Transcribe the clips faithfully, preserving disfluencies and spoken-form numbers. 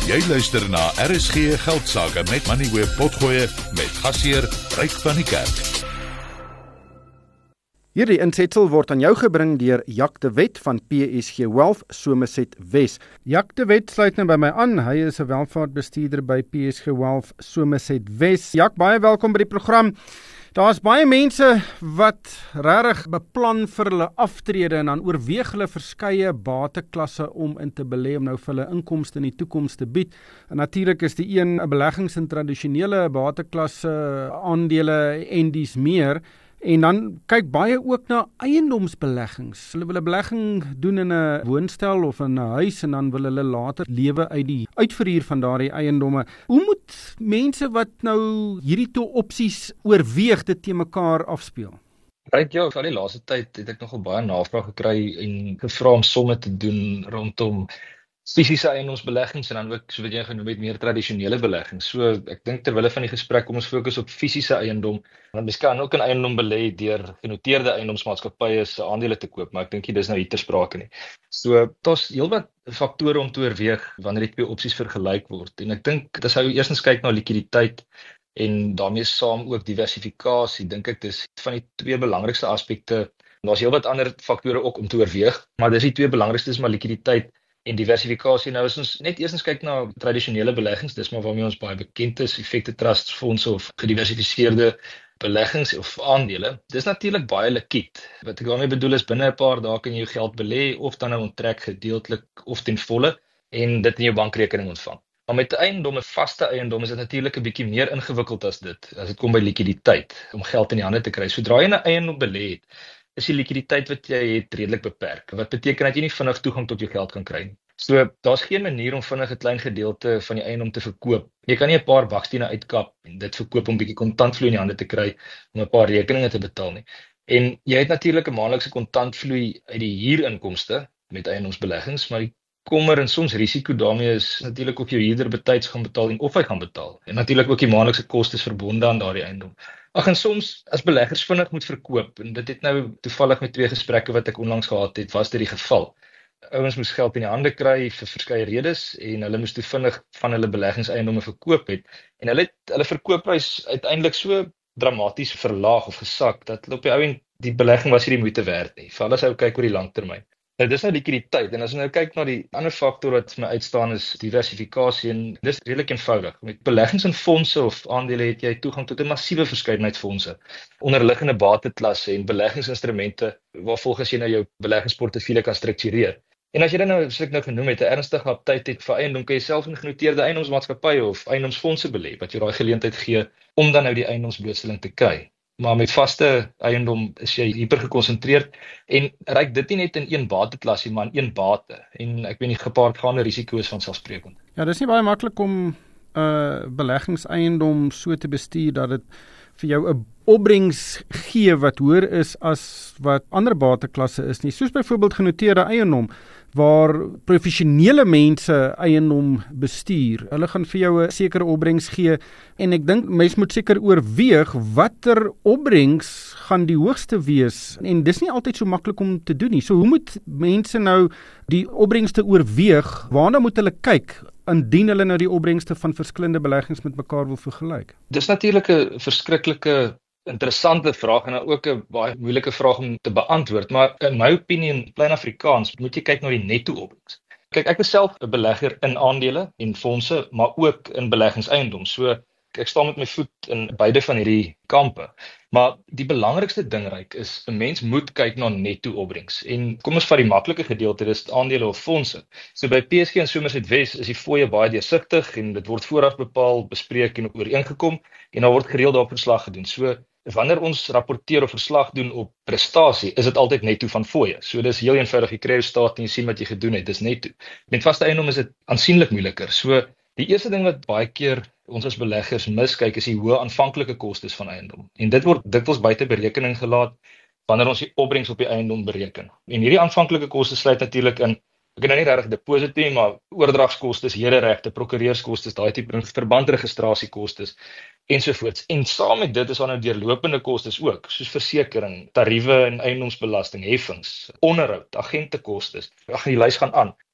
Jy luister na R S G Geldsaake met Moneyweb Potgoe met gasheer Ryk van die Kerk. Hierdie insetsel word aan jou gebring deur Jack de Wet van P S G Wealth Somerset Wes. Jack de Wet sluit nou by my aan. Hy is 'n welvaartbestuurder by P S G Wealth Somerset Wes. Jack, baie welkom by die program. Daar's baie mense wat regtig beplan vir hulle aftrede en dan oorweeg hulle verskeie bateklasse om in te belê om nou vir hulle inkomste in die toekoms te bied. En natuurlik is die een 'n beleggings in tradisionele bateklasse, aandele en dies meer. En dan kyk baie ook na eiendomsbeleggings. Hulle wil 'n belegging doen in 'n woonstel of in 'n huis en dan wil hulle later lewe uit die uitverhuur van daardie eiendomme. Hoe moet mense wat nou hierdie twee opsies oorweeg dit te mekaar afspeel? Ryk, ja, vir die laaste tyd het ek nogal baie navraag gekry en gevra om somme te doen rondom fisiese eiendomsbeleggings en dan ook, so wat jy genoem het, meer tradisionele beleggings. So ek dink terwille van die gesprek kom ons fokus op fisiese eiendom. Want mens kan ook in eiendom belê deur genoteerde eiendomsmaatskappye se aandele te koop, maar ek dink nie dis nou hier ter sprake nie. So daar's heelwat faktore om te oorweeg wanneer die twee opsies vergelyk word. En ek dink dis hoe eerstens kyk na likwiditeit en daarmee saam ook diversifikasie. Dink ek dis van die twee belangrikste aspekte. Daar's heelwat ander faktore ook om te oorweeg, maar dis die twee belangrikstes, maar likwiditeit en diversifikasie. Nou as ons net eers kyk na tradisionele beleggings, dis maar waarmee ons baie bekend is, effekte trusts, fondse of gediversifiseerde beleggings of aandele. Dis natuurlik baie likwid. Wat ek daarmee bedoel is binne 'n paar dae kan jy jou geld belê of dan nou onttrek gedeeltelik of ten volle en dit in jou bankrekening ontvang. Maar met eiendomme, vaste eiendom is dit natuurlik 'n bietjie meer ingewikkeld as dit, as dit kom by likwiditeit, om geld in die hande te kry. Sodra jy 'n eiendom belê het, is die likwiditeit wat jy het redelik beperk. Wat beteken dat jy nie vinnig toegang tot jou geld kan kry nie. So daar's geen manier om vinnig 'n klein gedeelte van die eiendom te verkoop. Jy kan nie 'n paar bakstene uitkap en dit verkoop om 'n bietjie kontantvloei in die hande te kry om 'n paar rekeninge te betaal nie. En jy het natuurlik 'n maandelikse kontantvloei uit die huurinkomste met eiendomsbeleggings, maar die kommer en soms risiko daarmee is natuurlik of jou huurder betyds gaan betaal en of hy gaan betaal. En natuurlik ook die maandelikse kostes verbonde aan daardie eiendom. Ag en soms as beleggers vinnig moet verkoop, en dit het nou toevallig met twee gesprekke wat ek onlangs gehad het, was dit die geval. Ouens moes geld in die hande kry vir verskeie redes en hulle moes toe vinnig van hulle beleggingseiendomme verkoop het. En hulle het hulle verkoopprys uiteindelik so dramaties verlaag of gesak dat op die ou en die belegging was nie die moeite werd nie. Veral as jy kyk oor die langtermyn. Nou dis nou likwiditeit en as jy nou kyk na die ander faktor wat vir my uitstaan is diversifikasie en dis redelik eenvoudig. Met beleggings in fondse of aandele het jy toegang tot 'n massiewe verskeidenheid fondse, onderliggende bateklasse en beleggingsinstrumente waarvolgens jy nou jou beleggingsportefeulje kan struktureer. En as jy dan nou, soos ek nou genoem het, 'n ernstige aptyd het vir eiendom, kan jy self in genoteerde eiendomsmaatskappye of eiendomsfondse belê wat jou daai geleentheid gee om dan nou die eiendomsblootstelling te kry. Maar met vaste eiendom is jy hyper gekonsentreerd en reik dit nie net in een bateklasie, maar in een bate. En ek weet nie, gepaardgaande risiko's van selfsprekend. Ja, dis nie baie maklik om 'n uh, beleggingseiendom so te bestuur dat dit vir jou 'n opbrengs gee wat hoër is as wat ander bateklasse is nie. Soos byvoorbeeld genoteerde eiendom, waar professionele mense eiendom bestuur. Hulle gaan vir jou 'n sekere opbrengs gee en ek dink mens moet seker oorweeg watter opbrengs gaan die hoogste wees en dis nie altyd so maklik om te doen nie. So hoe moet mense nou die opbrengste oorweeg? Waarna moet hulle kyk indien hulle nou die opbrengste van verskillende beleggings met mekaar wil vergelyk? Dis natuurlik 'n verskriklike interessante vraag en ook 'n baie moeilike vraag om te beantwoord, maar in my opinie in plain Afrikaans moet jy kyk na die netto opbrengs. Kyk, ek is self 'n belegger in aandele en fondse, maar ook in beleggingseiendom. So ek staan met my voet in beide van hierdie kampe. Maar die belangrikste ding Ryk is 'n mens moet kyk na netto opbrengs. En kom ons vat die maklike gedeelte, dis aandele of fondse. So by P S G en Somerset Wes is die fooie baie deursigtig en dit word vooraf bepaal, bespreek en ooreengekom en daar word gereeld daarop verslag gedoen. So wanneer ons rapporteer of verslag doen op prestasie, is dit altyd netto van fooie. So dis heel eenvoudig, jy kry jou staat en jy sien wat jy gedoen het, dis netto. Met vaste eiendom is dit aansienlik moeiliker. So die eerste ding wat baie keer ons as beleggers miskyk is die hoë aanvanklike kostes van eiendom. En dit word dikwels buite berekening gelaat wanneer ons die opbrengs op die eiendom bereken. En hierdie aanvanklike kostes sluit natuurlik in, ek het nou nie regtig deposito nie, maar oordragskostes, hederegte, prokureurskostes, daai tipe verbandregistrasiekostes ensovoorts. En saam met dit is daar nou deurlopende kostes ook, soos versekering, tariewe en eiendomsbelasting, heffings, onderhoud, agentekostes. Ag, die lys gaan aan.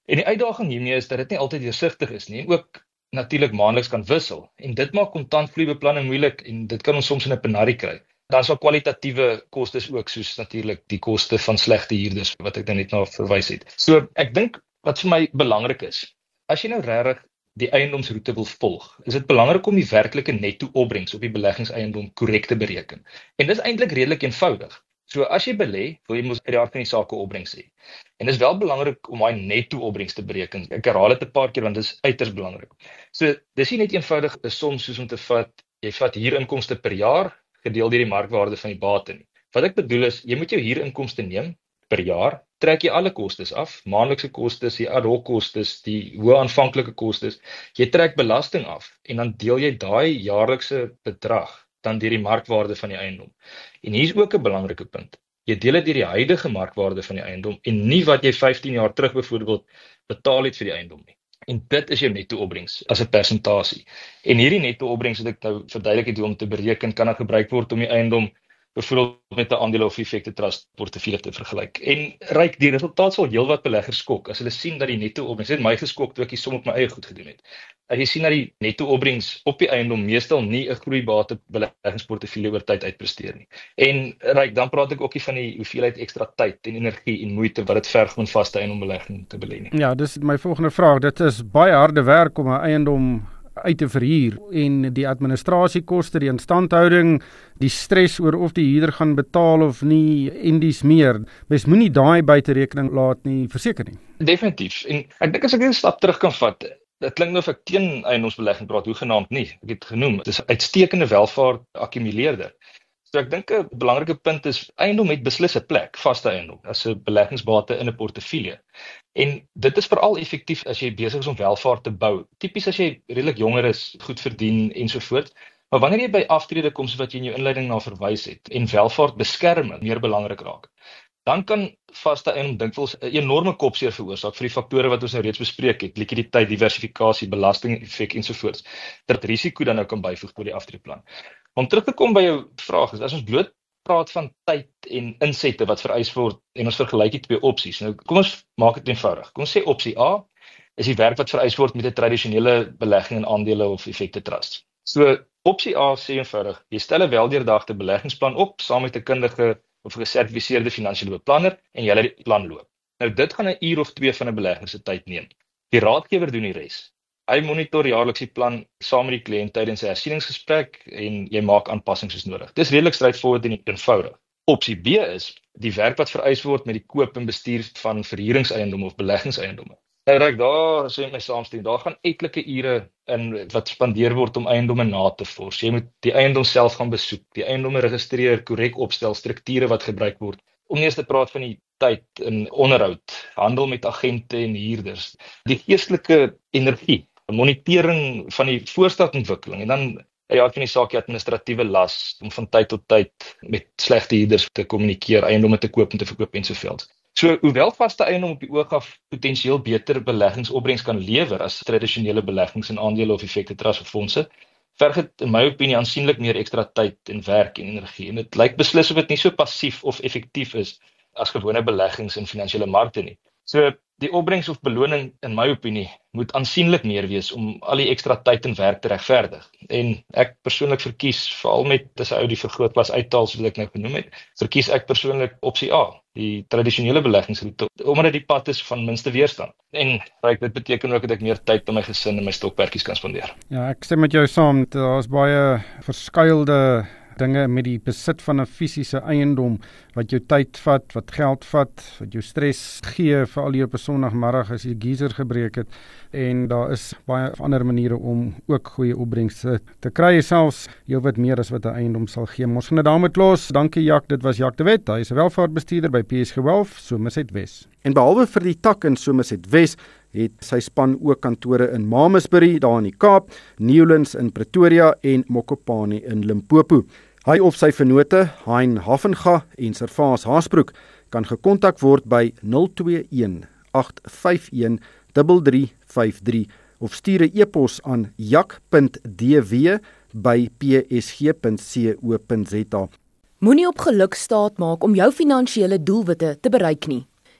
En die uitdaging hiermee is dat dit nie altyd deursigtig is nie en ook natuurlik maandeliks kan wissel. En dit maak kontantvloeibeplanning moeilik en dit kan ons soms in 'n penarie kry. Dan is daar kwalitatiewe kostes ook, soos natuurlik die koste van slegte huurders wat ek nou net na verwys het. So ek dink wat vir my belangrik is, as jy nou regtig die eiendomsroete wil volg, is dit belangrik om die werklike netto opbrengs op die beleggingseiendom korrek te bereken. En dis eintlik redelik eenvoudig. So as jy belê, wil jy mos uit die aard van die saak 'n opbrengs hê. En dis wel belangrik om daai netto opbrengs te bereken. Ek herhaal dit 'n paar keer want dis uiters belangrik. So dis nie net eenvoudig 'n som soos om te vat, jy vat huurinkomste per jaar gedeel deur die markwaarde van die bate nie. Wat ek bedoel is, jy moet jou huurinkomste neem per jaar, trek jy alle kostes af, maandelikse kostes, die ad hoc kostes, die hoë aanvanklike kostes, jy trek belasting af en dan deel jy daai jaarlikse bedrag dan deur die markwaarde van die eiendom. En hier is ook 'n belangrike punt. Jy deel dit deur die huidige markwaarde van die eiendom en nie wat jy vyftien jaar terug byvoorbeeld betaal het vir die eiendom nie. En dit is jou netto opbrengs as 'n persentasie. En hierdie netto opbrengs wat ek nou verduidelik het hoe om te bereken, kan dan gebruik word om die eiendom byvoorbeeld met 'n aandele of effekte trust portefeulje te vergelyk. En ryk die resultaat sal heelwat beleggers skok as hulle sien dat die netto opbrengs, dit het my geskok toe ek die som op my eie goed gedoen het. As jy sien dat die netto opbrengs op die eiendom meestal nie 'n groeibate beleggingsportefeulje oor tyd uitpresteer nie. En ryk, dan praat ek ook nie van die hoeveelheid ekstra tyd en energie en moeite wat dit verg om 'n vaste eiendombelegging te belê nie. Ja, dis my volgende vraag. Dit is baie harde werk om 'n eiendom uit te verhuur en die administrasiekoste, die instandhouding, die stres oor of die huurder gaan betaal of nie en dis meer. Mens moenie daai buite rekening laat nie, verseker nie. Definitief. En ek dink as ek net 'n stap terug kan vat, dit klink nou of ek teen eiendomsbelegging praat, hoegenaamd nie. Ek het genoem, dit is 'n uitstekende welvaart akkumuleerder. So ek dink 'n belangrike punt is, eiendom het beslis 'n plek, vaste eiendom, as 'n beleggingsbate in 'n portefeulje. En dit is veral effektief as jy besig is om welvaart te bou. Tipies as jy redelik jonger is, goed verdien ensovoorts. Maar wanneer jy by aftrede kom, soos wat jy in jou inleiding na verwys het, en welvaart beskerming meer belangrik raak, dan kan vaste eiendom dikwels 'n enorme kopseer veroorsaak vir die faktore wat ons nou reeds bespreek het, likwiditeit, diversifikasie, belastingeffek ensovoorts. Dat risiko dan nou kan byvoeg tot die aftreeplan. Om terug te kom by jou vraag, is as ons bloot praat van tyd en insette wat vereis word en ons vergelyk die twee opsies. Nou kom ons maak dit eenvoudig. Kom ons sê opsie A is die werk wat vereis word met 'n tradisionele belegging in aandele of effekte trusts. So opsie A sê eenvoudig, jy stel 'n weldeurdagte beleggingsplan op saam met 'n kundige of 'n gesertifiseerde finansiële beplanner en jy laat die plan loop. Nou dit gaan 'n uur of twee van 'n belegger se tyd neem. Die raadgewer doen die res. Hy monitor jaarliks die plan saam met die kliënt tydens 'n hersieningsgesprek en jy maak aanpassings as nodig. Dis redelik straightforward en eenvoudig. Opsie B is die werk wat vereis word met die koop en bestuur van verhuuringseiendomme of beleggingseiendomme. Nou reg, daar sê my saamstem, daar gaan etlike ure in wat spandeer word om eiendomme na te vors. Jy moet die eiendom self gaan besoek, die eiendomme registreer, korrek opstel, strukture wat gebruik word. Om eers te praat van die tyd in onderhoud, handel met agente en huurders, die geestelike energie, monitering van die voorstadsontwikkeling en dan ja, van die saak die administratiewe las om van tyd tot tyd met slegte huurders te kommunikeer, eiendomme te koop en te verkoop ensovoorts. So hoewel vaste eiendom op die oog af potensieel beter beleggingsopbrengs kan lewer as tradisionele beleggings in aandele of effekte trust of fondse, verg dit in my opinie aansienlik meer ekstra tyd en werk en energie. En dit lyk beslis of dit nie so passief of effektief is as gewone beleggings in finansiële markte nie. So die opbrengs of beloning in my opinie moet aansienlik meer wees om al die ekstra tyd en werk te regverdig. En ek persoonlik verkies, veral met as 'n ou die vergrootglas uithaal soos ek nou genoem het, verkies ek persoonlik opsie A, die tradisionele beleggingsroete, omdat dit die pad is van minste weerstand. En right, dit beteken ook dat ek meer tyd aan my gesin en my stokperdjies kan spandeer. Ja, ek stem met jou saam, daar's baie verskuilde dinge met die besit van 'n fisiese eiendom wat jou tyd vat, wat geld vat, wat jou stres gee, veral hier op 'n Sondagmiddag as jy geyser gebreek het, en daar is baie ander maniere om ook goeie opbrengste te kry, selfs heelwat meer as wat 'n eiendom sal gee. Ons gaan dit daarmee los. Dankie Jak, dit was Jak de Wet. Hy is 'n welvaartbestuurder by P S G Wealth, Somerset Wes. En behalwe vir die tak in Somerset Wes, het sy span ook kantore in Mamasbury, daar in die Kaap, Newlands in Pretoria en Mokopane in Limpopo. Hy of sy vennote, Hein Havenga en Servaas Haasbroek, kan gekontak word by nul twee een agt vyf een drie drie vyf drie of stuur 'n e-pos aan jak punt d w by p s g punt co punt z a. Moenie op geluk staat maak om jou finansiële doelwitte te bereik nie.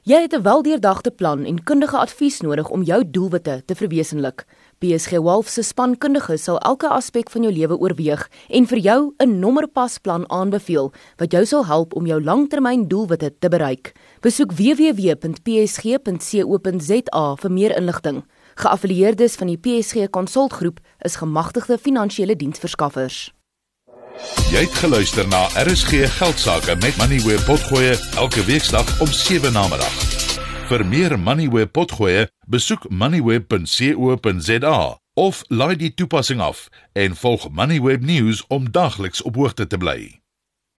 Jy het 'n weldeurdagte plan en kundige advies nodig om jou doelwitte te verwesenlik. P S G Wealth se spankundiges sal elke aspek van jou lewe oorweeg en vir jou 'n nommerpasplan aanbeveel wat jou sal help om jou langtermyn doelwitte te bereik. Besoek w w w punt p s g punt co punt z a vir meer inligting. Geaffilieerdes van die P S G Konsultgroep is gemagtigde finansiële diensverskaffers. Jy het geluister na R S G Geldsaake met Moneyweb Potgoe elke weeksdag om sewe namiddag. Vir meer Moneyweb Potgoe, besoek moneyweb punt co punt z a of laai die toepassing af en volg Moneyweb News om dagliks op hoogte te bly.